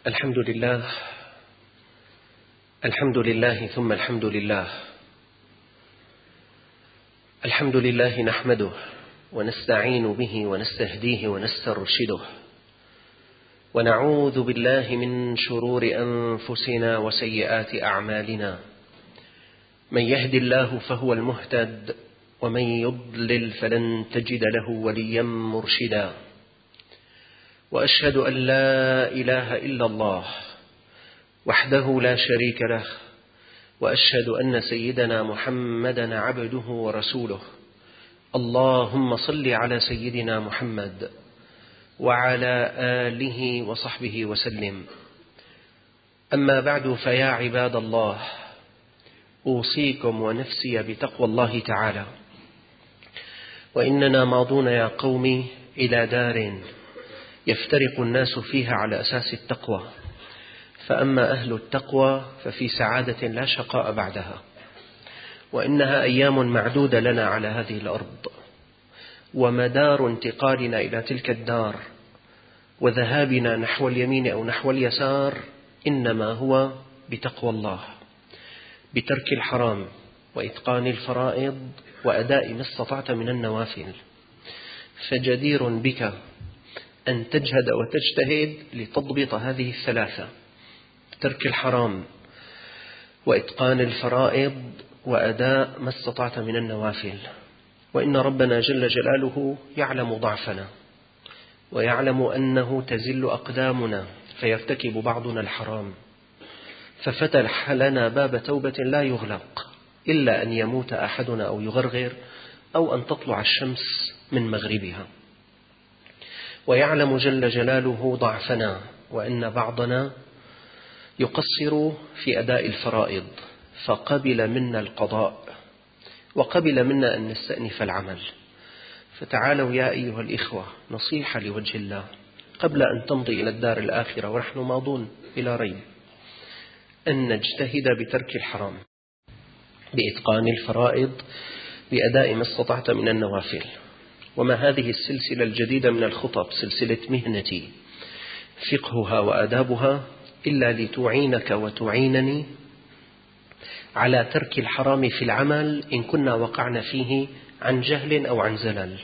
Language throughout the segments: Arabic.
الحمد لله ثم الحمد لله. الحمد لله نحمده ونستعين به ونستهديه ونسترشده، ونعوذ بالله من شرور أنفسنا وسيئات أعمالنا. من يهد الله فهو المهتد، ومن يضلل فلن تجد له وليا مرشدا. وأشهد أن لا إله إلا الله وحده لا شريك له، وأشهد أن سيدنا محمدا عبده ورسوله. اللهم صل على سيدنا محمد وعلى آله وصحبه وسلم. أما بعد، فيا عباد الله، أوصيكم ونفسي بتقوى الله تعالى. وإننا ماضون يا قوم إلى دار يفترق الناس فيها على أساس التقوى، فأما أهل التقوى ففي سعادة لا شقاء بعدها، وإنها أيام معدودة لنا على هذه الأرض، ومدار انتقالنا إلى تلك الدار وذهابنا نحو اليمين أو نحو اليسار إنما هو بتقوى الله، بترك الحرام وإتقان الفرائض وأداء ما استطعت من النوافل. فجدير بك أن تجهد وتجتهد لتضبط هذه الثلاثة: ترك الحرام وإتقان الفرائض وأداء ما استطعت من النوافل. وإن ربنا جل جلاله يعلم ضعفنا، ويعلم أنه تزل أقدامنا فيرتكب بعضنا الحرام، ففتح لنا باب توبة لا يغلق إلا أن يموت أحدنا أو يغرغر أو أن تطلع الشمس من مغربها. ويعلم جل جلاله ضعفنا، وأن بعضنا يقصر في أداء الفرائض، فقبل منا القضاء وقبل منا أن نستأنف العمل. فتعالوا يا أيها الإخوة، نصيحة لوجه الله قبل أن تمضي إلى الدار الآخرة ونحن ماضون بلا ريب، أن نجتهد بترك الحرام، بإتقان الفرائض، بأداء ما استطعت من النوافل. وما هذه السلسلة الجديدة من الخطب، سلسلة مهنتي، فقهها وآدابها، إلا لتعينك وتعينني على ترك الحرام في العمل إن كنا وقعنا فيه عن جهل أو عن زلل.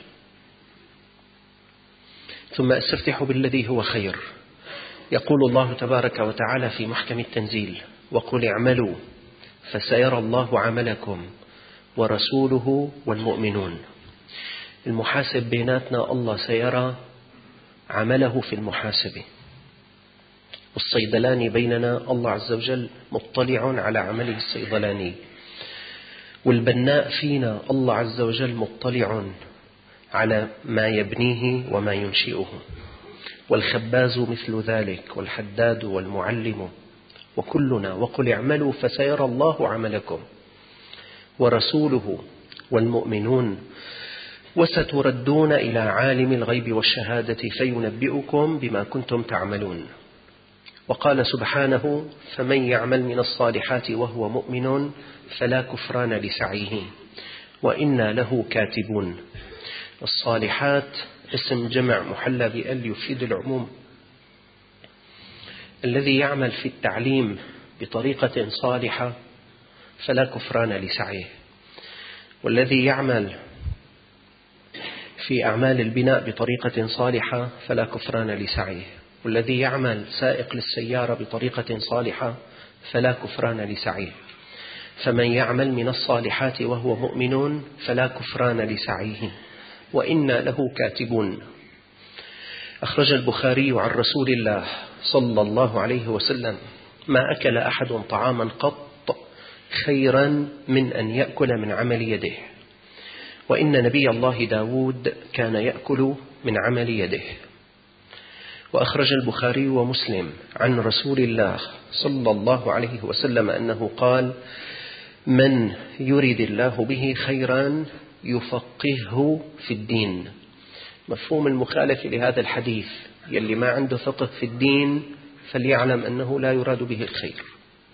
ثم أستفتح بالذي هو خير. يقول الله تبارك وتعالى في محكم التنزيل: وقل اعملوا فسيرى الله عملكم ورسوله والمؤمنون. المحاسب بيناتنا الله سيرى عمله في المحاسبة، والصيدلاني بيننا الله عز وجل مطلع على عمله الصيدلاني، والبناء فينا الله عز وجل مطلع على ما يبنيه وما ينشئه، والخباز مثل ذلك، والحداد والمعلم، وكلنا. وقل اعملوا فسيرى الله عملكم ورسوله والمؤمنون وستردون إلى عالم الغيب والشهادة فينبئكم بما كنتم تعملون. وقال سبحانه: فمن يعمل من الصالحات وهو مؤمن فلا كفران لسعيه وإنا له كاتبون. الصالحات اسم جمع محلى بأل يفيد العموم. الذي يعمل في التعليم بطريقة صالحة فلا كفران لسعيه، والذي يعمل في أعمال البناء بطريقة صالحة فلا كفران لسعيه، والذي يعمل سائق للسيارة بطريقة صالحة فلا كفران لسعيه. فمن يعمل من الصالحات وهو مؤمن فلا كفران لسعيه وإنا له كاتبون. أخرج البخاري عن رسول الله صلى الله عليه وسلم: ما أكل أحد طعاما قط خيرا من أن يأكل من عمل يده، وإن نبي الله داود كان يأكل من عمل يده. وأخرج البخاري ومسلم عن رسول الله صلى الله عليه وسلم أنه قال: من يرد الله به خيرا يفقهه في الدين. مفهوم المخالف لهذا الحديث: يلي ما عنده فقه في الدين فليعلم أنه لا يراد به الخير.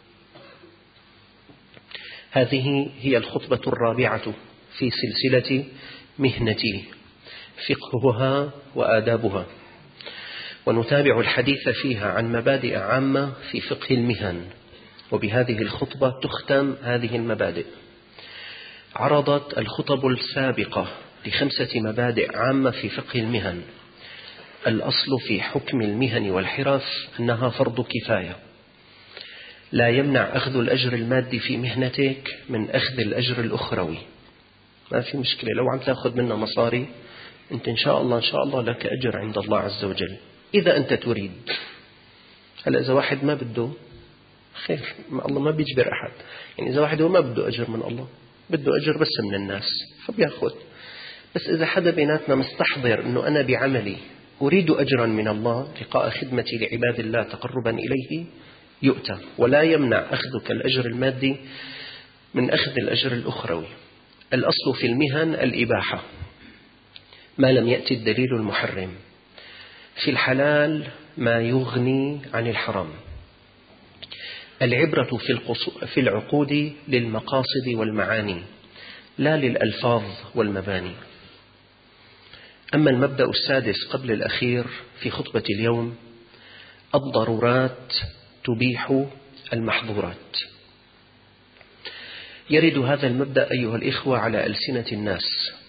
هذه هي الخطبة الرابعة في سلسلة مهنتي، فقهها وآدابها. ونتابع الحديث فيها عن مبادئ عامة في فقه المهن، وبهذه الخطبة تختم هذه المبادئ. عرضت الخطب السابقة ل5 مبادئ عامة في فقه المهن. الأصل في حكم المهن والحرف أنها فرض كفاية، لا يمنع أخذ الأجر المادي في مهنتك من أخذ الأجر الأخروي. ما في مشكلة، لو عم تأخذ منا مصاري أنت إن شاء الله لك أجر عند الله عز وجل إذا أنت تريد. هلأ إذا واحد ما بده، خير، الله ما بيجبر أحد. يعني إذا واحد هو ما بده أجر من الله، بده أجر بس من الناس، فبيأخذ. بس إذا حدا بيناتنا مستحضر أنه أنا بعملي أريد أجرا من الله لقاء خدمتي لعباد الله تقربا إليه، يؤتى، ولا يمنع أخذك الأجر المادي من أخذ الأجر الأخروي. الأصل في المهن الإباحة ما لم يأتي الدليل المحرم. في الحلال ما يغني عن الحرام. العبرة في العقود للمقاصد والمعاني لا للألفاظ والمباني. أما المبدأ السادس قبل الأخير في خطبة اليوم: الضرورات تبيح المحظورات. يرد هذا المبدأ أيها الإخوة على ألسنة الناس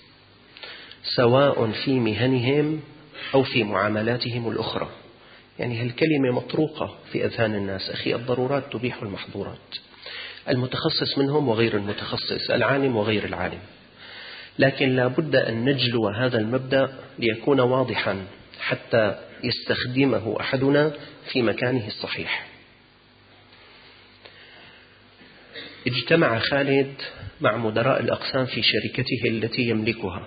سواء في مهنهم أو في معاملاتهم الأخرى. يعني هالكلمة مطروقة في أذهان الناس: أخي الضرورات تبيح المحظورات. المتخصص منهم وغير المتخصص، العالم وغير العالم. لكن لا بد أن نجلو هذا المبدأ ليكون واضحا حتى يستخدمه أحدنا في مكانه الصحيح. اجتمع خالد مع مدراء الأقسام في شركته التي يملكها.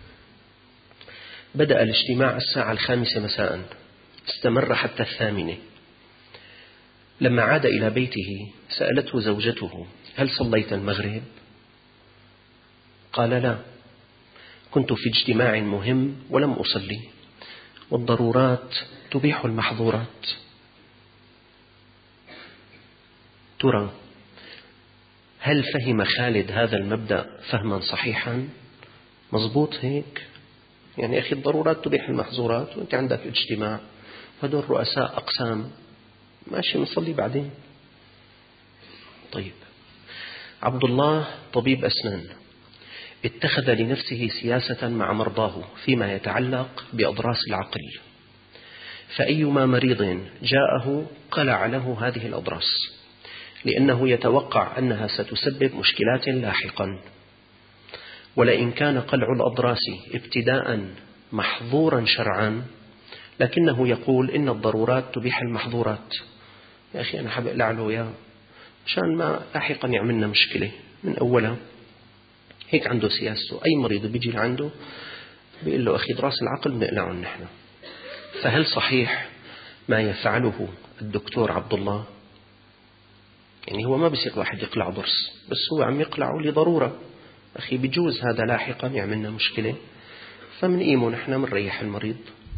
بدأ الاجتماع 5:00 مساء، استمر حتى 8:00. لما عاد إلى بيته سألته زوجته: هل صليت المغرب؟ قال: لا، كنت في اجتماع مهم ولم أصلي، والضرورات تبيح المحظورات. ترى هل فهم خالد هذا المبدأ فهما صحيحا؟ مضبوط هيك؟ يعني أخي الضرورات تبيح المحظورات وأنت عندك اجتماع، هدول رؤساء أقسام، ماشي نصلي بعدين. طيب، عبد الله طبيب أسنان اتخذ لنفسه سياسة مع مرضاه فيما يتعلق بأضراس العقل، فأيما مريض جاءه قلع له هذه الأضراس لأنه يتوقع أنها ستسبب مشكلات لاحقا. ولئن كان قلع الأضراس ابتداء محظورا شرعا، لكنه يقول إن الضرورات تبيح المحظورات. يا أخي أنا حاب أقلع له يا مشان ما لاحقا يعملنا مشكلة من أولها. هيك عنده سياسته. أي مريض بيجي لعنده بيقول له: أخي ضراس العقل بنقلعهم نحن. فهل صحيح ما يفعله الدكتور عبد الله؟ يعني هو ما بيصير واحد يقلع ضرس، بس هو عم يقلعه لضرورة. أخي بيجوز هذا لاحقا يعملنا مشكلة، فمنقيمه نحن منريح المريض.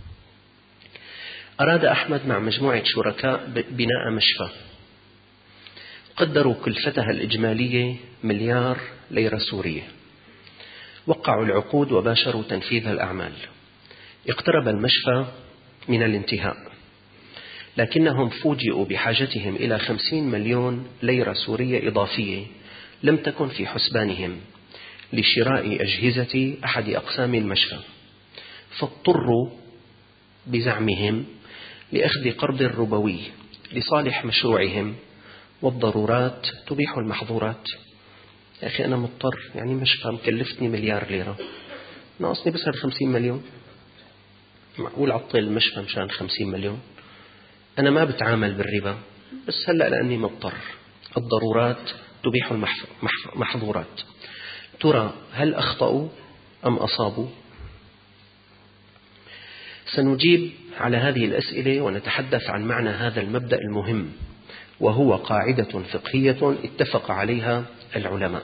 أراد أحمد مع مجموعة شركاء بناء مشفى. قدروا كلفتها الإجمالية 1,000,000 ليرة سورية. وقعوا العقود وباشروا تنفيذ الأعمال. اقترب المشفى من الانتهاء، لكنهم فوجئوا بحاجتهم إلى 50 مليون ليرة سورية إضافية لم تكن في حسبانهم لشراء أجهزة أحد أقسام المشفى، فاضطروا بزعمهم لأخذ قرض ربوي لصالح مشروعهم. والضرورات تبيح المحظورات. يا أخي أنا مضطر، يعني مشفى مكلفتني 1,000,000 ليرة، ناقصني بس 50 مليون. معقول عطل المشفى مشان 50 مليون؟ أنا ما بتعامل بالربا، بس هلأ لأني مضطر. الضرورات تبيح المحظورات. ترى هل أخطأوا أم أصابوا؟ سنجيب على هذه الأسئلة ونتحدث عن معنى هذا المبدأ المهم، وهو قاعدة فقهية اتفق عليها العلماء.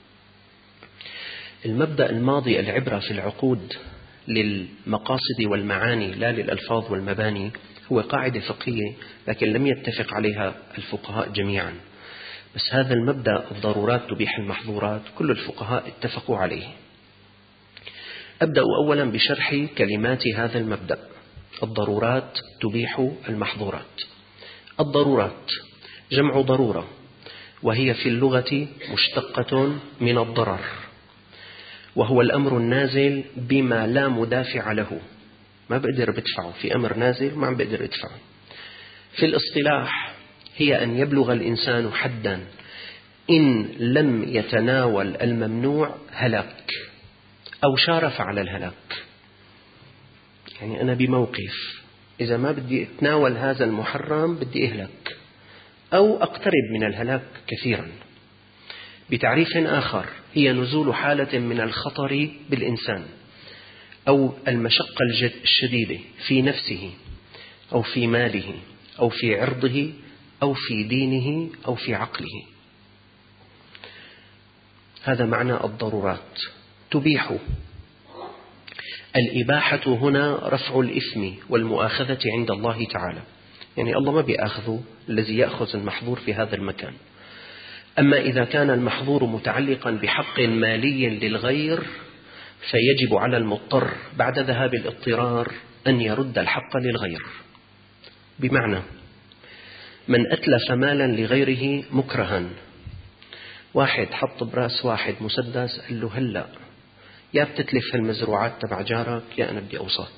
المبدأ الماضي: العبرة في العقود للمقاصد والمعاني لا للألفاظ والمباني، هو قاعدة فقهية لكن لم يتفق عليها الفقهاء جميعا. بس هذا المبدأ الضرورات تبيح المحظورات كل الفقهاء اتفقوا عليه. أبدأ أولا بشرح كلمات هذا المبدأ. الضرورات تبيح المحظورات. الضرورات جمع ضرورة، وهي في اللغة مشتقة من الضرر، وهو الأمر النازل بما لا مدافع له، ما بقدر بدفعه، في أمر نازل ما عم بقدر أدفعه. في الاصطلاح هي أن يبلغ الإنسان حدا إن لم يتناول الممنوع هلاك أو شارف على الهلاك. يعني أنا بموقف إذا ما بدي أتناول هذا المحرم بدي أهلك أو أقترب من الهلاك كثيرا. بتعريف آخر هي نزول حالة من الخطر بالإنسان أو المشقة الشديدة في نفسه أو في ماله أو في عرضه أو في دينه أو في عقله. هذا معنى الضرورات تبيح. الإباحة هنا رفع الإثم والمؤاخذة عند الله تعالى، يعني الله ما بيأخذ الذي يأخذ المحظور في هذا المكان. أما إذا كان المحظور متعلقا بحق مالي للغير فيجب على المضطر بعد ذهاب الاضطرار أن يرد الحق للغير. بمعنى من أتلف مالا لغيره مكرها، واحد حط براس واحد مسدس قال له هلأ يا بتتلف المزروعات تبع جارك يا أنا بدي أوصاك.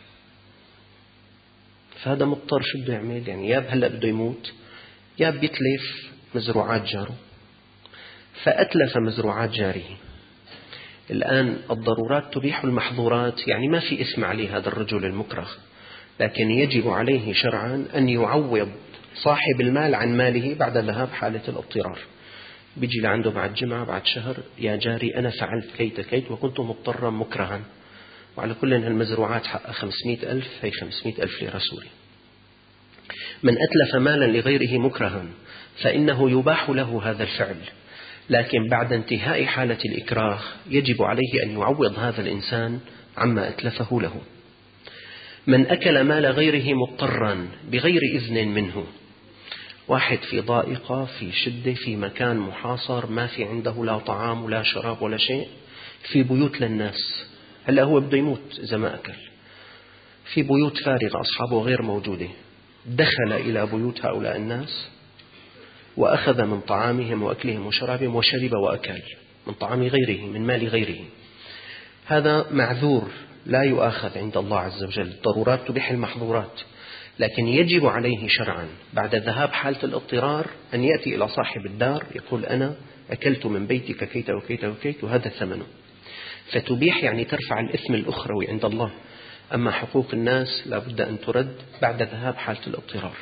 فهذا مضطر شو بده يعمل؟ يعني يا هلأ بده يموت يا بيتلف مزروعات جاره، فأتلف مزروعات جاره. الآن الضرورات تبيح المحظورات، يعني ما في اسم عليه هذا الرجل المكره، لكن يجب عليه شرعا أن يعوض صاحب المال عن ماله بعد ذهاب حالة الاضطرار. بيجي لعنده بعد جمعة بعد شهر يا جاري أنا فعلت كيت كيت وكنت مضطرا مكرها، وعلى كل هالمزروعات حق 500,000، هي 500,000 ليرة سوري. من أتلف مالا لغيره مكرها فإنه يباح له هذا الفعل، لكن بعد انتهاء حالة الإكراه يجب عليه أن يعوض هذا الإنسان عما أتلفه له. من أكل مال غيره مضطرا بغير إذن منه، واحد في ضائقة في شدة في مكان محاصر ما في عنده لا طعام ولا شراب ولا شيء، في بيوت للناس، هلأ هو بده يموت إذا ما أكل، في بيوت فارغة أصحابه غير موجودة، دخل إلى بيوت هؤلاء الناس وأخذ من طعامهم وأكلهم وشرابهم وشرب وأكل من طعام غيره من مال غيره، هذا معذور لا يؤاخذ عند الله عز وجل. الضرورات تبيح المحظورات، لكن يجب عليه شرعا بعد ذهاب حالة الاضطرار أن يأتي إلى صاحب الدار يقول أنا أكلت من بيتك كيت وكيت وكيت وهذا ثمنه، فتبيح يعني ترفع الإثم الأخروي عند الله. أما حقوق الناس لا بد أن ترد بعد ذهاب حالة الاضطرار.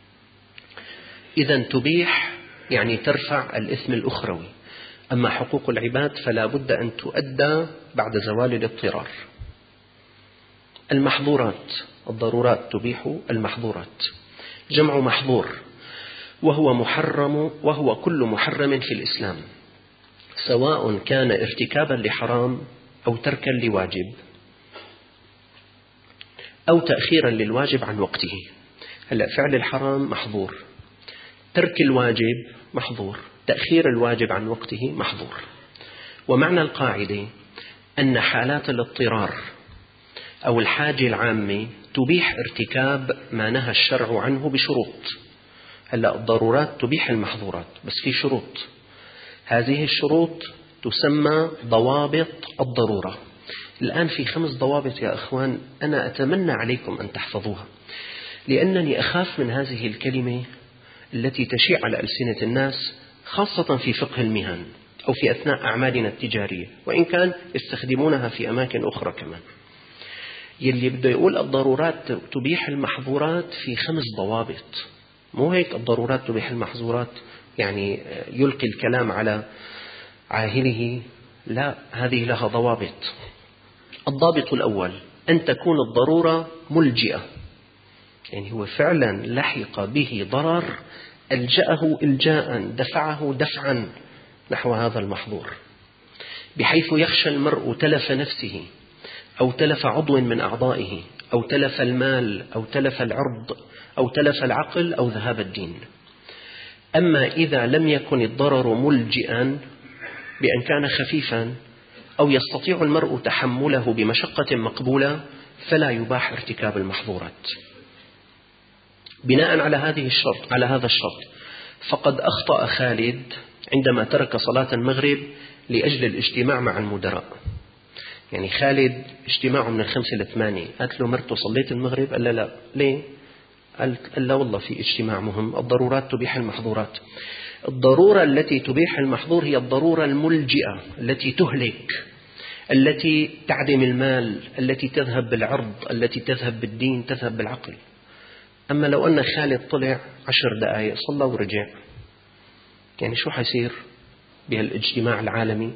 إذن تبيح يعني ترفع الإثم الأخروي، أما حقوق العباد فلا بد أن تؤدى بعد زوال الاضطرار. المحظورات، الضرورات تبيح المحظورات، جمع محظور، وهو محرم، وهو كل محرم في الإسلام، سواء كان ارتكابا لحرام أو تركا لواجب أو تأخيرا للواجب عن وقته. هلأ فعل الحرام محظور، ترك الواجب محظور، تأخير الواجب عن وقته محظور. ومعنى القاعدة أن حالات الاضطرار أو الحاجة العامة تبيح ارتكاب ما نهى الشرع عنه بشروط. هلأ الضرورات تبيح المحظورات بس في شروط، هذه الشروط تسمى ضوابط الضرورة. الآن في 5 ضوابط يا أخوان أنا أتمنى عليكم أن تحفظوها، لأنني أخاف من هذه الكلمة التي تشيع على ألسنة الناس خاصة في فقه المهن أو في أثناء أعمالنا التجارية، وإن كان يستخدمونها في أماكن أخرى كمان. يلي بده يقول الضرورات تبيح المحظورات في 5 ضوابط، مو هيك الضرورات تبيح المحظورات يعني يلقي الكلام على عاهله، لا، هذه لها ضوابط. الضابط الأول أن تكون الضرورة ملجئة، يعني هو فعلا لحق به ضرر ألجأه إلجاء، دفعه دفعا نحو هذا المحظور، بحيث يخشى المرء تلف نفسه أو تلف عضو من أعضائه أو تلف المال أو تلف العرض أو تلف العقل أو ذهاب الدين. أما إذا لم يكن الضرر ملجئا بأن كان خفيفا أو يستطيع المرء تحمله بمشقة مقبولة فلا يباح ارتكاب المحظورات. بناء على هذا الشرط فقد أخطأ خالد عندما ترك صلاة المغرب لأجل الاجتماع مع المدراء. يعني خالد اجتماعه من 5 إلى 8، قالت له مرته صليت المغرب؟ قال لا. ليه؟ قال لا والله في اجتماع مهم، الضرورات تبيح المحظورات. الضرورة التي تبيح المحظور هي الضرورة الملجئة التي تهلك، التي تعدم المال، التي تذهب بالعرض، التي تذهب بالدين، تذهب بالعقل. أما لو أن خالد طلع 10 دقائق صلى ورجع، يعني شو حيصير بهالاجتماع العالمي؟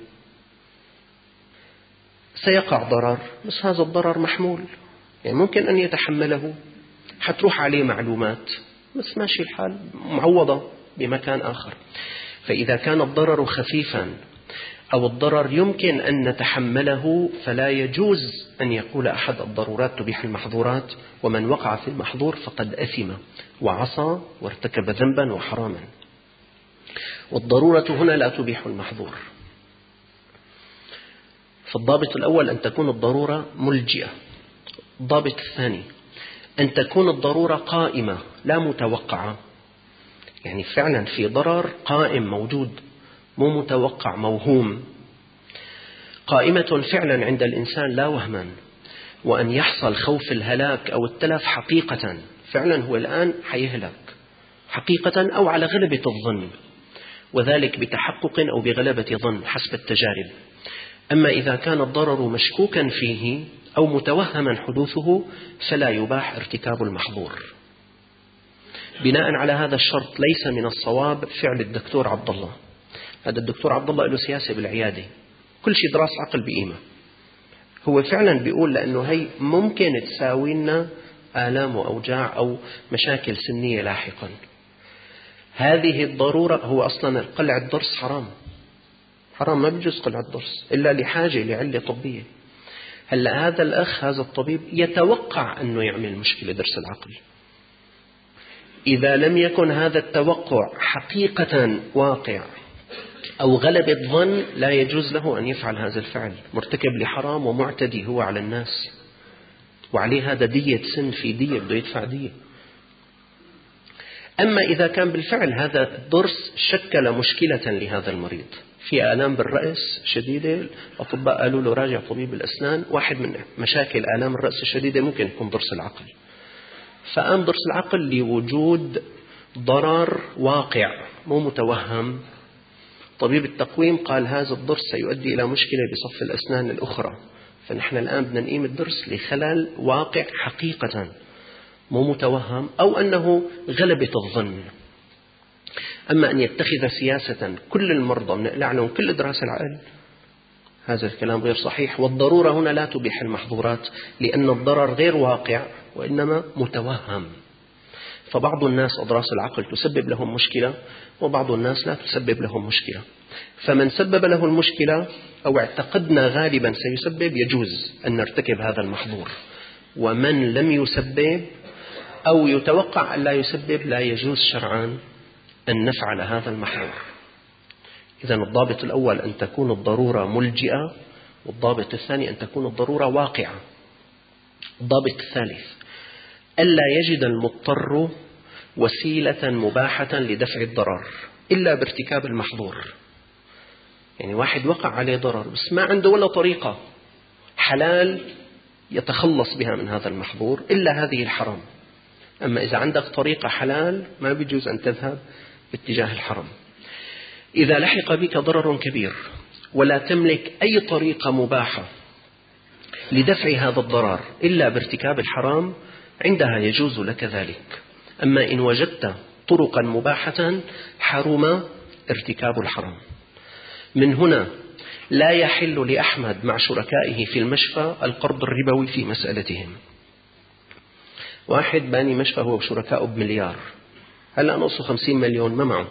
سيقع ضرر، بس هذا الضرر محمول، يعني ممكن أن يتحمله، حتروح عليه معلومات، بس ماشي الحال، معوضة بمكان آخر. فإذا كان الضرر خفيفا أو الضرر يمكن أن نتحمله فلا يجوز أن يقول أحد الضرورات تبيح المحظورات، ومن وقع في المحظور فقد أثم وعصى وارتكب ذنبا وحراما. والضرورة هنا لا تبيح المحظور. فالضابط الأول أن تكون الضرورة ملجئة. الضابط الثاني أن تكون الضرورة قائمة لا متوقعة، يعني فعلا في ضرر قائم موجود، مو متوقع موهوم. قائمة فعلا عند الإنسان لا وهما، وأن يحصل خوف الهلاك أو التلف حقيقة، فعلا هو الآن حيهلك حقيقة أو على غلبة الظن، وذلك بتحقق أو بغلبة ظن حسب التجارب. أما إذا كان الضرر مشكوكا فيه أو متوهما حدوثه فلا يباح ارتكاب المحظور. بناء على هذا الشرط ليس من الصواب فعل الدكتور عبد الله. هذا الدكتور عبد الله له سياسة بالعيادة، كل شيء دراسة عقل بقيمة. هو فعلا بيقول لأنه هي ممكن تساوي لنا آلام وأوجاع أو مشاكل سنية لاحقا. هذه الضرورة، هو أصلا قلع الضرس حرام، ما بيجوز قلع الضرس إلا لحاجة لعلة طبية. هلأ هذا الأخ هذا الطبيب يتوقع أنه يعمل مشكلة ضرس العقل. إذا لم يكن هذا التوقع حقيقة واقع أو غلبة ظن لا يجوز له أن يفعل هذا الفعل، مرتكب لحرام ومعتدي هو على الناس، وعليه هذا دية سن، في دية بده يدفع دية. أما إذا كان بالفعل هذا الضرس شكل مشكلة لهذا المريض، في آلام بالرأس شديدة، الأطباء قالوا له راجع طبيب الأسنان، واحد من مشاكل آلام الرأس الشديدة ممكن يكون ضرس العقل، فقام ضرس العقل لوجود ضرر واقع مو متوهم. طبيب التقويم قال هذا الضرس سيؤدي إلى مشكلة بصف الأسنان الأخرى، فنحن الآن بدنا نقيم الضرس لخلل واقع حقيقة مو متوهم، أو أنه غلبة الظن. أما أن يتخذ سياسة كل المرضى بنقلع لهم كل دراسة العقل، هذا الكلام غير صحيح. والضرورة هنا لا تبيح المحظورات، لأن الضرر غير واقع وإنما متوهم. فبعض الناس أضراس العقل تسبب لهم مشكلة، وبعض الناس لا تسبب لهم مشكلة. فمن سبب له المشكلة أو اعتقدنا غالبا سيسبب يجوز أن نرتكب هذا المحظور، ومن لم يسبب أو يتوقع أن لا يسبب لا يجوز شرعا أن نفعل هذا المحظور. إذن الضابط الأول أن تكون الضرورة ملجئة، والضابط الثاني أن تكون الضرورة واقعة. الضابط الثالث ألا يجد المضطر وسيلة مباحة لدفع الضرر إلا بارتكاب المحظور. يعني واحد وقع عليه ضرر بس ما عنده ولا طريقة حلال يتخلص بها من هذا المحظور إلا هذه الحرام. أما إذا عندك طريقة حلال ما بيجوز أن تذهب باتجاه الحرام. إذا لحق بك ضرر كبير ولا تملك أي طريقة مباحة لدفع هذا الضرر إلا بارتكاب الحرام، عندها يجوز لك ذلك. أما إن وجدت طرقا مباحة حرم ارتكاب الحرام. من هنا لا يحل لأحمد مع شركائه في المشفى القرض الربوي في مسألتهم. واحد باني مشفى هو وشركائه ب1 هلأ نقصه 50 مليون ما معه،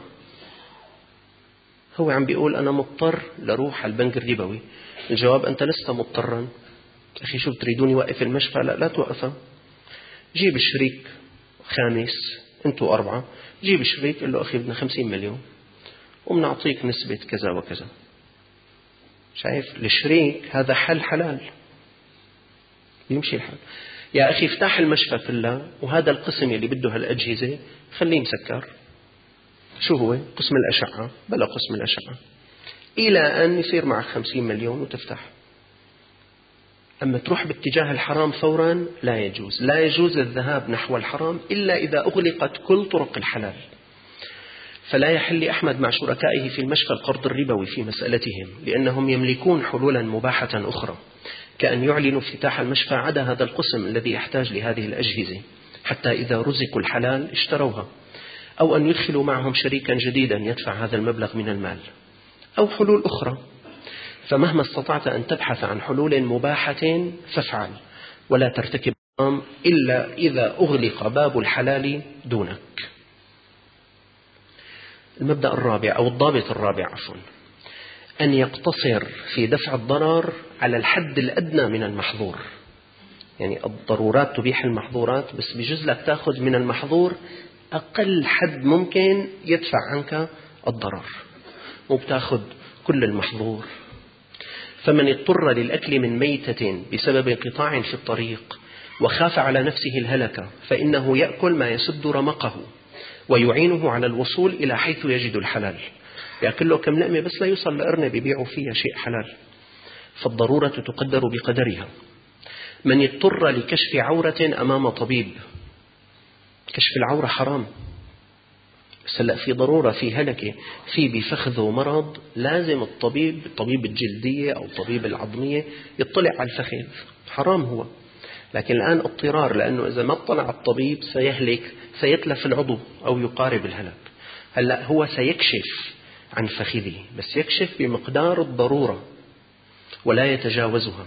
هو عم بيقول أنا مضطر لروح على البنك الربوي. الجواب أنت لست مضطرا. أخي شو بتريدوني وقف المشفى؟ لا توقفه. جيب الشريك خامس، أنتوا 4، جيب الشريك قل له أخي بدنا 50 مليون ومنعطيك نسبة كذا وكذا. شايف الشريك هذا حل حلال، يمشي الحال. يا أخي افتح المشفى كله وهذا القسم اللي بده هالأجهزة خليه مسكر. شو هو؟ قسم الأشعة، بلا قسم الأشعة، إلى أن يصير معك 50 مليون وتفتح. أما تروح باتجاه الحرام فورا لا يجوز. لا يجوز الذهاب نحو الحرام إلا إذا أغلقت كل طرق الحلال. فلا يحل لأحمد مع شركائه في المشفى القرض الربوي في مسألتهم، لأنهم يملكون حلولا مباحة أخرى، كأن يعلنوا افتتاح المشفى عدا هذا القسم الذي يحتاج لهذه الأجهزة حتى إذا رزقوا الحلال اشتروها، أو أن يدخلوا معهم شريكا جديدا يدفع هذا المبلغ من المال، أو حلول أخرى. فمهما استطعت أن تبحث عن حلول مباحة فافعل، ولا ترتكب حرام إلا إذا أغلق باب الحلال دونك. المبدأ الرابع أو الضابط الرابع عفوا، أن يقتصر في دفع الضرر على الحد الأدنى من المحظور. يعني الضرورات تبيح المحظورات، بس بجوز لك تأخذ من المحظور أقل حد ممكن يدفع عنك الضرر، وبتأخذ كل المحظور. فمن اضطر للأكل من ميتة بسبب انقطاع في الطريق وخاف على نفسه الهلكة فإنه يأكل ما يسد رمقه ويعينه على الوصول إلى حيث يجد الحلال. يأكل له كم لقمة بس لا يوصل لأرنب يبيعوا فيها شيء حلال. فالضرورة تقدر بقدرها. من اضطر لكشف عورة أمام طبيب، كشف العورة حرام، بس هلأ في ضرورة، في هلكة، في بفخذه مرض، لازم الطبيب، طبيب الجلدية أو طبيب العظمية يطلع على الفخذ، حرام هو. لكن الآن اضطرار، لأنه إذا ما اطلع الطبيب سيهلك، سيتلف العضو أو يقارب الهلاك. هلأ هو سيكشف عن فخذه، بس يكشف بمقدار الضرورة ولا يتجاوزها،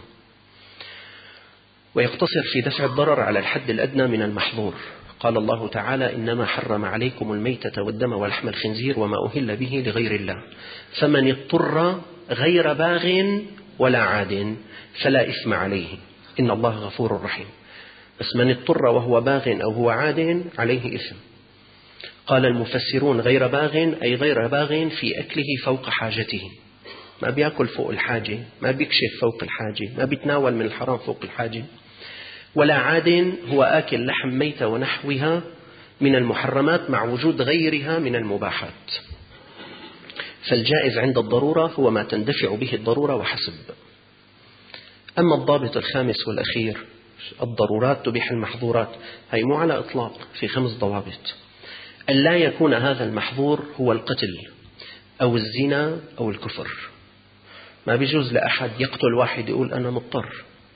ويقتصر في دفع الضرر على الحد الأدنى من المحظور. قال الله تعالى: إنما حرم عليكم الميتة والدم ولحم الخنزير وما أهل به لغير الله، فمن اضطر غير باغ ولا عاد فلا إثم عليه إن الله غفور رحيم. بس من اضطر وهو باغ أو هو عاد عليه إثم. قال المفسرون غير باغ أي غير باغ في أكله فوق حاجته، ما بيأكل فوق الحاجة، ما بيكشف فوق الحاجة، ما بيتناول من الحرام فوق الحاجة. ولا عاد هو آكل لحم ميتة ونحوها من المحرمات مع وجود غيرها من المباحات. فالجائز عند الضرورة هو ما تندفع به الضرورة وحسب. أما الضابط الخامس والأخير، الضرورات تبيح المحظورات، هي مو على إطلاق، في 5 ضوابط. أن لا يكون هذا المحظور هو القتل أو الزنا أو الكفر. ما بيجوز لأحد يقتل واحد يقول أنا مضطر.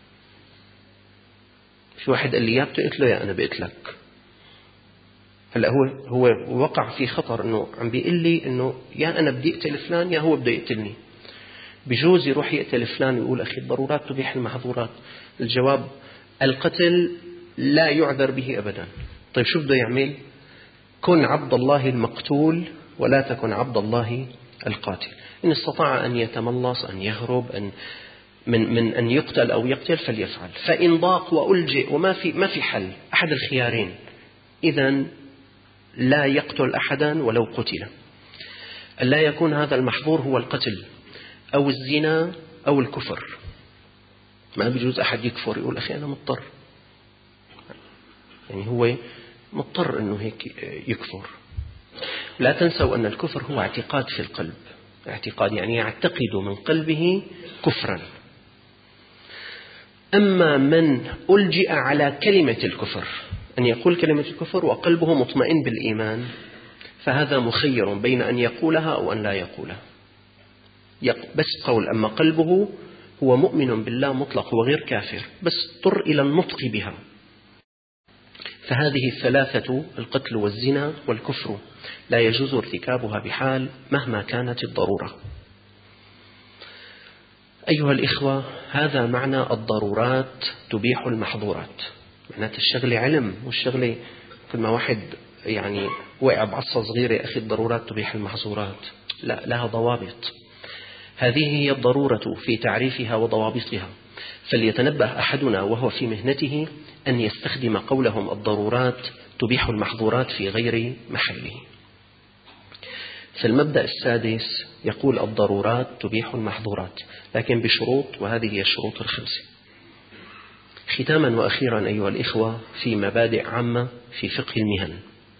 في واحد قال لي يا بتقتله يا أنا بقتلك. هلأ هو وقع في خطر، إنه عم بيقول لي إنه يا أنا بدي أقتل فلان يا هو بده يقتلني. بيجوز يروح يقتل فلان ويقول أخي الضرورات تبيح المحظورات. الجواب: القتل لا يعذر به أبدا. طيب شو بده يعمل؟ كن عبد الله المقتول ولا تكن عبد الله القاتل. إن استطاع أن يتملص، أن يهرب، من أن يقتل أو يقتل فليفعل. فإن ضاق وألجئ وما في حل، أحد الخيارين، إذن لا يقتل أحدا ولو قتل. لا يكون هذا المحظور هو القتل أو الزنا أو الكفر. ما بيجوز أحد يكفر يقول أخي أنا مضطر، يعني هو مضطر أنه هيك يكفر. لا تنسوا أن الكفر هو اعتقاد في القلب، اعتقاد يعني يعتقد من قلبه كفرا. أما من ألجئ على كلمة الكفر، أن يقول كلمة الكفر وقلبه مطمئن بالإيمان، فهذا مخير بين أن يقولها أو أن لا يقولها، بس قول. أما قلبه هو مؤمن بالله مطلق وغير كافر، بس اضطر إلى النطق بها. فهذه الثلاثة، القتل والزنا والكفر، لا يجوز ارتكابها بحال مهما كانت الضرورة. أيها الإخوة، هذا معنى الضرورات تبيح المحظورات. معنات الشغلة علم، والشغلة كل ما واحد يعني وقع بعصا صغيرة أخي الضرورات تبيح المحظورات. لا، لها ضوابط. هذه هي الضرورة في تعريفها وضوابطها. فليتنبه أحدنا وهو في مهنته أن يستخدم قولهم الضرورات تبيح المحظورات في غير محله. في المبدأ السادس يقول الضرورات تبيح المحظورات، لكن بشروط، وهذه هي الشروط 5. ختاما وأخيرا أيها الإخوة، في مبادئ عامة في فقه المهن.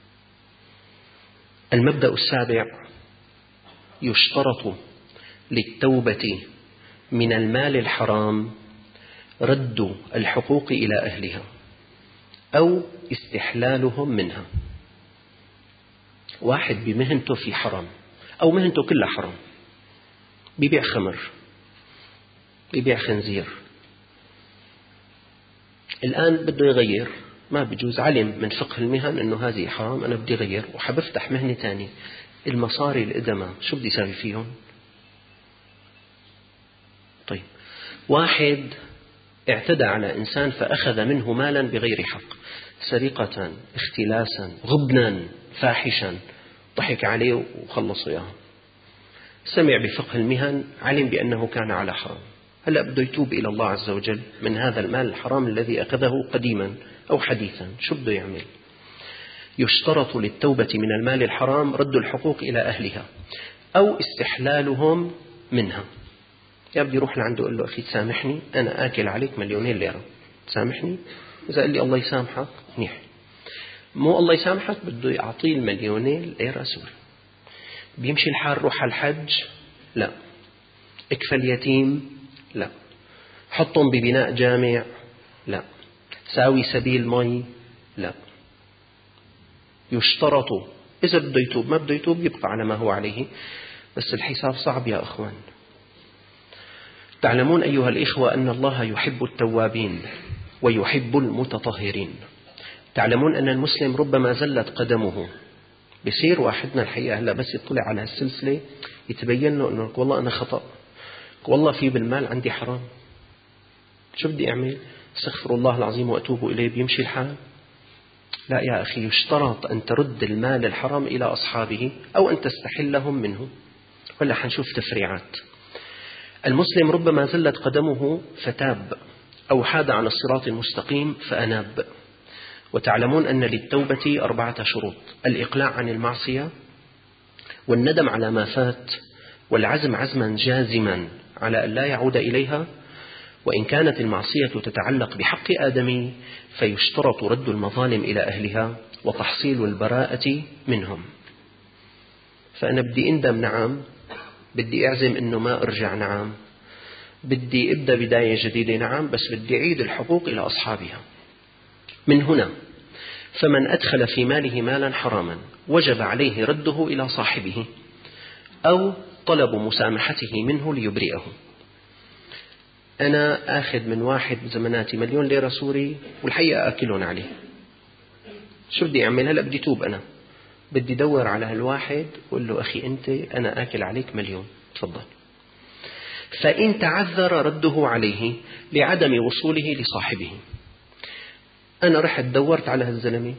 المبدأ السابع: يشترط للتوبة من المال الحرام رد الحقوق إلى أهلها أو استحلالهم منها. واحد بمهنته في حرام أو مهنته كلها حرام، بيبيع خمر، بيبيع خنزير، الآن بده يغير، ما بيجوز، علم من فقه المهن أنه هذه حرام، أنا بدي أغير وحبفتح مهنة تانية، المصاري القدماء شو بدي أسوي فيهم؟ طيب، واحد اعتدى على إنسان فأخذ منه مالا بغير حق، سرقة، اختلاسا، غبنا فاحشا، ضحك عليه وخلص إياه، سمع بفقه المهن، علم بأنه كان على حرام، هلأ بده يتوب إلى الله عز وجل من هذا المال الحرام الذي أخذه قديما أو حديثا، شو بده يعمل؟ يشترط للتوبة من المال الحرام رد الحقوق إلى أهلها أو استحلالهم منها. يا بدي يروح لعنده يقول له أخي تسامحني، أنا آكل عليك 2,000,000 ليرة، تسامحني؟ إذا قال لي الله يسامحك منيح، مو الله يسامحك بده يعطيه 2,000,000 ليرة سوري. بيمشي الحال روح على الحج؟ لا. اكفى اليتيم؟ لا. حطهم ببناء جامع؟ لا. ساوي سبيل مي؟ لا. يشترط إذا بده يتوب، ما بده يتوب يبقى على ما هو عليه، بس الحساب صعب يا أخوان. تعلمون أيها الإخوة أن الله يحب التوابين ويحب المتطهرين. تعلمون أن المسلم ربما زلت قدمه، بصير واحدنا الحقيقة هلا بس يطلع على السلسلة يتبين له أنه والله أنا خطأ، والله في بالمال عندي حرام، شو بدي أعمل؟ استغفر الله العظيم وأتوب إليه، بيمشي الحال؟ لا يا أخي، يشترط أن ترد المال الحرام إلى أصحابه أو أن تستحلهم منه. ولا حنشوف تفريعات. المسلم ربما زلت قدمه فتاب أو حاد عن الصراط المستقيم فأناب. وتعلمون أن للتوبة 4 شروط: الإقلاع عن المعصية، والندم على ما فات، والعزم عزما جازما على أن لا يعود إليها، وإن كانت المعصية تتعلق بحق آدمي فيشترط رد المظالم إلى أهلها وتحصيل البراءة منهم. فأنا بدي أندم، نعم، بدي أعزم أنه ما أرجع، نعم، بدي أبدأ بداية جديدة، نعم، بس بدي أعيد الحقوق إلى أصحابها. من هنا فمن أدخل في ماله مالا حراما وجب عليه رده إلى صاحبه أو طلب مسامحته منه ليبرئه. أنا أخذ من واحد بزماناتي 1,000,000 ليرة سوري والحقيقة أكلون عليه، شو بدي أعمل؟ هلأ بدي توب، أنا بدي دور على هالواحد وقل له أخي أنت أنا آكل عليك 1,000,000، تفضل. فإن تعذر رده عليه لعدم وصوله لصاحبه. أنا رحت دورت على هالزلمة،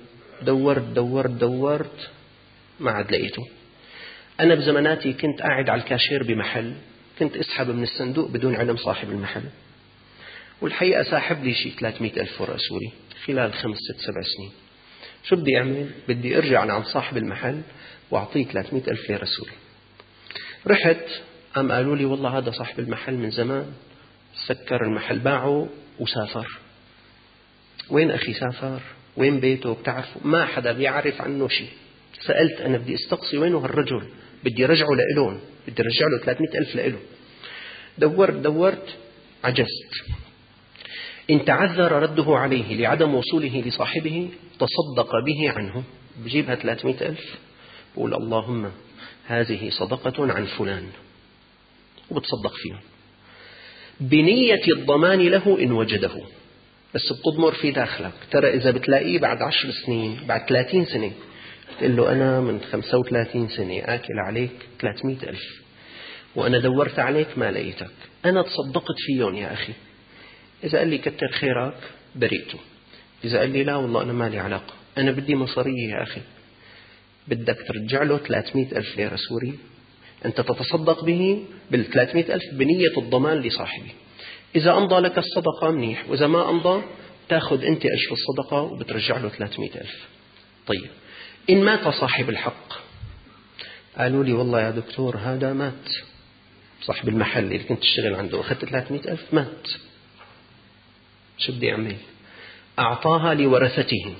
دورت ما عاد لقيته. أنا بزماناتي كنت قاعد على الكاشير بمحل، كنت أسحب من الصندوق بدون علم صاحب المحل، والحقيقة ساحب لي شيء 300,000 ورقة سوري خلال 5 6 7 سنين. شو بدي أعمل؟ بدي أرجع عند صاحب المحل وأعطيه 300,000 ليرة سوري. رحت قام قالوا لي والله هذا صاحب المحل من زمان سكر المحل، باعه وسافر. وين أخي سافر؟ وين بيته؟ بتعرفوا؟ ما حدا بيعرف عنه شيء. سألت أنا بدي استقصي وينه هالرجل، بدي رجعه لإلون، بدي رجع له 300,000 لإله. دورت عجزت. إن تعذر رده عليه لعدم وصوله لصاحبه تصدق به عنه، بجيبها 300,000 بقول اللهم هذه صدقة عن فلان وبتصدق فيه بنية الضمان له إن وجده، بس بتضمر في داخلك. ترى إذا بتلاقيه بعد 10 سنين، بعد 30 سنة، تقول له أنا من 35 سنة آكل عليك 300,000 وأنا دورت عليك ما لقيتك، أنا تصدقت فيهم يا أخي. إذا قال لي كتر خيرك بريته، إذا قال لي لا والله أنا ما لي علاقة، أنا بدي مصارية يا أخي، بدك ترجع له 300,000 ليرة سوري، أنت تتصدق به بال300,000 بنية الضمان لصاحبه. إذا أمضى لك الصدقة منيح، وإذا ما أمضى تأخذ أنت أجر الصدقة وبترجع له 300,000. طيب، إن مات صاحب الحق، قالوا لي والله يا دكتور هذا مات، صاحب المحل اللي كنت تشتغل عنده أخذت 300,000 مات، شو بدي أعمل؟ أعطاها لورثته.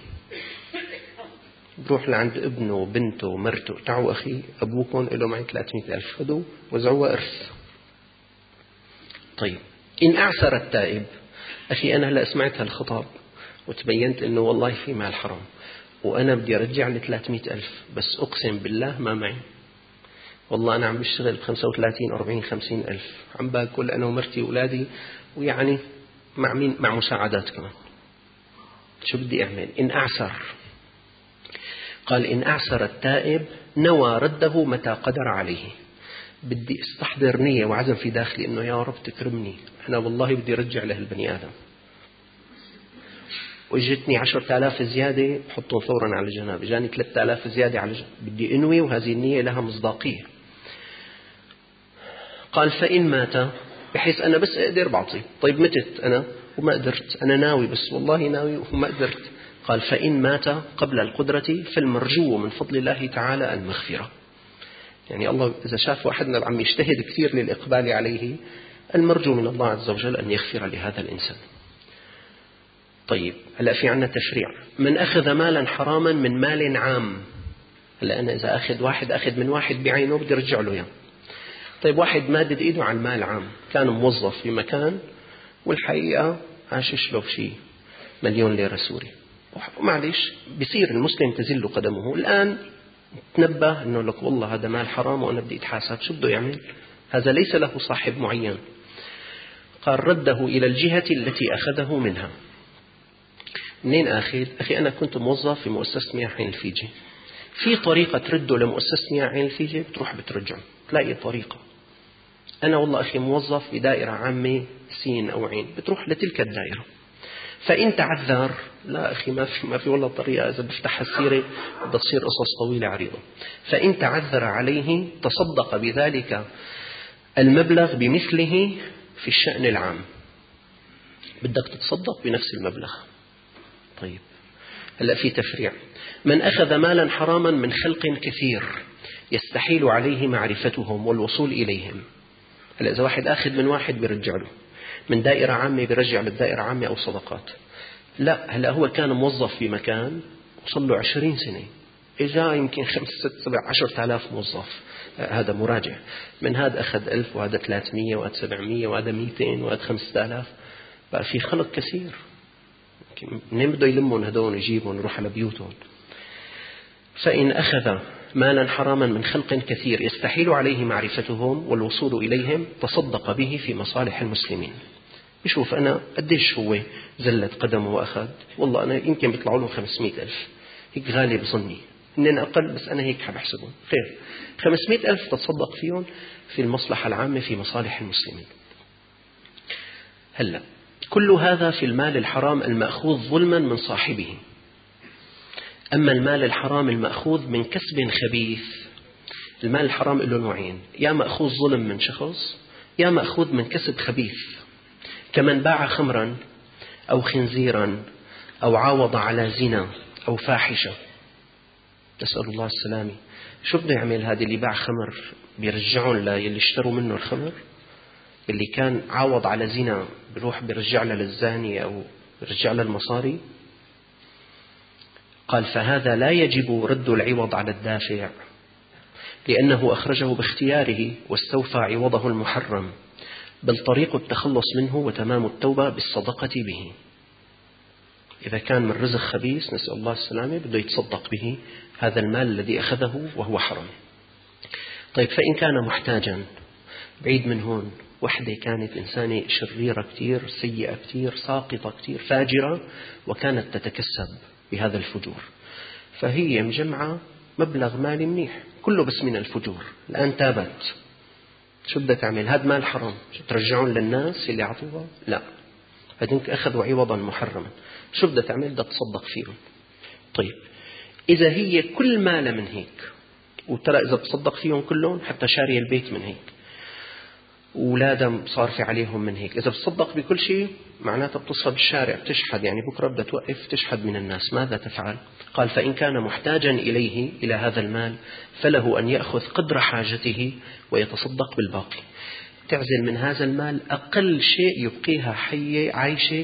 بروح لعند ابنه وبنته ومرته، تعوا أخي أبوكم له معي 300,000، خذوا وزعوها إرث. طيب إن أعسر التائب، أخي أنا هلأ سمعت هالخطاب وتبينت أنه والله في مال حرام وأنا بدي أرجع لي 300,000، بس أقسم بالله ما معي، والله أنا عم بشتغل ب35 40 50,000، عم باكل أنا ومرتي وأولادي، ويعني مع مين؟ مع مساعدات كمان. شو بدي أعمل؟ إن أعسر، قال إن أعسر التائب نوى رده متى قدر عليه. بدي استحضر نية وعزم في داخلي إنه يا رب تكرمني، أنا والله بدي أرجع له البني آدم، وإجتني 10,000 زيادة حطهم فورا على جنب، جاني 3,000 زيادة على جنب، بدي أنوي وهذه النية لها مصداقية. قال فإن مات، بحيث أنا بس أقدر بعطي. طيب متت أنا وما قدرت، أنا ناوي بس والله ناوي وما قدرت. قال فإن مات قبل القدرة فالمرجو من فضل الله تعالى المغفرة. يعني الله إذا شاف واحدنا عم يجتهد كثير للإقبال عليه، المرجو من الله عز وجل أن يغفر لهذا الإنسان. طيب هلأ في عنا تشريع، من أخذ مالا حراما من مال عام. هلأ أنا إذا أخذ من واحد بعينه بدي أرجع له إياه. طيب واحد مادد إيده على المال عام، كان موظف في مكان والحقيقة عاشش له شيء 1,000,000 ليرة سوري، ومعليش بيصير المسلم تزل قدمه. الآن تنبه أنه لك والله هذا مال حرام وأنا بدي أتحاسب. شو بده يعمل؟ هذا ليس له صاحب معين. قال رده إلى الجهة التي أخذه منها. منين أخذ؟ أخي أنا كنت موظف في مؤسسة مياه عين الفيجي، في طريقة ترده لمؤسسة مياه عين الفيجي، بتروح بترجعه، تلاقي طريقة. أنا والله أخي موظف في دائرة عامة سين أو عين، بتروح لتلك الدائرة. فإن تعذر، لا أخي ما في والله طريقة، إذا بفتح السيرة بتصير قصص طويلة عريضة. فإن تعذر عليه تصدق بذلك المبلغ بمثله في الشأن العام. بدك تتصدق بنفس المبلغ. طيب هلأ في تفريع، من أخذ مالا حراما من خلق كثير يستحيل عليه معرفتهم والوصول إليهم. هلأ إذا واحد أخذ من واحد بيرجع له، من دائرة عامة بيرجع للدائرة عامة أو صدقات. لا، هلأ هو كان موظف في مكان وصل له 20 سنة، إجا يمكن 5 6 7 10,000 موظف، هذا مراجع، من هذا أخذ 1000 وهذا 300 وهذا 700 وهذا 200 وهذا 5000، بقى في خلق كثير. منين بده يلمون هدول يجيبون يروح على بيوتهم؟ فإن أخذ مالا حراما من خلق كثير يستحيل عليه معرفتهم والوصول إليهم تصدق به في مصالح المسلمين. يشوف أنا قديش هو زلت قدمه وأخذ، والله أنا يمكن بيطلعوا له 500,000، هيك غالي بظني إنن أقل، بس أنا هيك حبحسبهم خير، 500,000 تتصدق فيهم في المصلحة العامة في مصالح المسلمين. هلأ كل هذا في المال الحرام المأخوذ ظلما من صاحبه. أما المال الحرام المأخوذ من كسب خبيث، المال الحرام له نوعين، يا مأخوذ ظلم من شخص، يا مأخوذ من كسب خبيث، كمن باع خمرا أو خنزيرا أو عاوض على زنا أو فاحشة، نسأل الله السلامة. شو بده يعمل هذا اللي باع خمر؟ بيرجعون للي اشتروا منه الخمر. اللي كان عاوض على زنا بروح بيرجع له للزاني أو بيرجع له المصاري. قال فهذا لا يجب رد العوض على الدافع، لأنه أخرجه باختياره واستوفى عوضه المحرم، بل طريق التخلص منه وتمام التوبة بالصدقة به. إذا كان من رزق خبيث نسأل الله السلامة بده يتصدق به هذا المال الذي أخذه وهو حرام. طيب فإن كان محتاجا، بعيد من هون، وحدة كانت إنسانة شريرة كتير، سيئة كتير، ساقطة كتير، فاجرة، وكانت تتكسب بهذا الفجور، فهي مجمعة مبلغ مالي منيح كله بس من الفجور، الآن تابت. شو بدها تعمل؟ هذا مال حرام، شو ترجعون للناس اللي عطوها؟ لا، هذنك أخذوا عوضا محرما. شو بدها تعمل؟ بدها تصدق فيهم. طيب إذا هي كل مال من هيك، وترى إذا تصدق فيهم كلهم حتى شاري البيت من هيك، أولادها صارفة عليهم من هيك، إذا بتصدق بكل شيء معناته بتصفى بالشارع بتشحد، يعني بكرة بدها توقف تشحد من الناس، ماذا تفعل؟ قال فإن كان محتاجا إليه إلى هذا المال فله أن يأخذ قدر حاجته ويتصدق بالباقي. تعزل من هذا المال أقل شيء يبقيها حية عايشة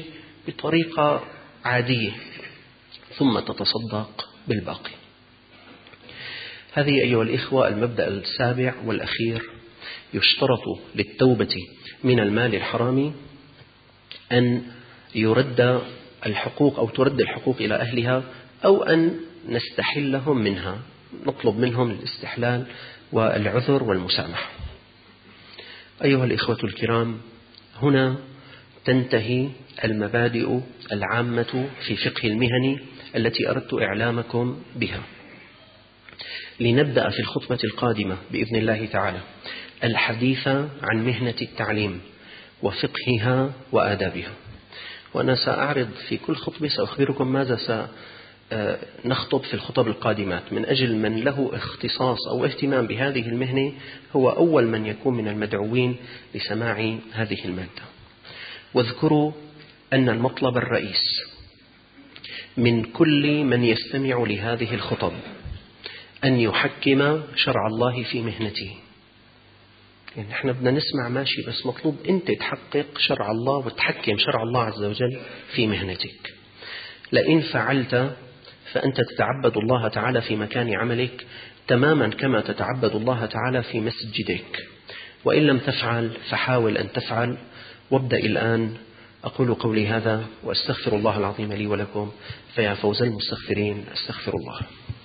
بطريقة عادية ثم تتصدق بالباقي. هذه أيها الإخوة المبدأ السابع والأخير. يشترط للتوبة من المال الحرام أن يرد الحقوق أو ترد الحقوق إلى أهلها، أو أن نستحلهم منها، نطلب منهم الاستحلال والعذر والمسامحة. أيها الإخوة الكرام، هنا تنتهي المبادئ العامة في فقه المهن التي أردت إعلامكم بها. لنبدأ في الخطبة القادمة بإذن الله تعالى الحديث عن مهنة التعليم وفقهها وآدابها. وأنا سأعرض في كل خطبة سأخبركم ماذا سنخطب في الخطب القادمات، من أجل من له اختصاص أو اهتمام بهذه المهنة هو أول من يكون من المدعوين لسماع هذه المادة. واذكروا أن المطلب الرئيس من كل من يستمع لهذه الخطب أن يحكم شرع الله في مهنته. يعني احنا بدنا نسمع ماشي، بس مطلوب أنت تحقق شرع الله وتحكم شرع الله عز وجل في مهنتك. لئن فعلت فأنت تتعبد الله تعالى في مكان عملك تماما كما تتعبد الله تعالى في مسجدك، وإن لم تفعل فحاول أن تفعل، وابدأ الآن. أقول قولي هذا وأستغفر الله العظيم لي ولكم، فيا فوز المستغفرين، أستغفر الله.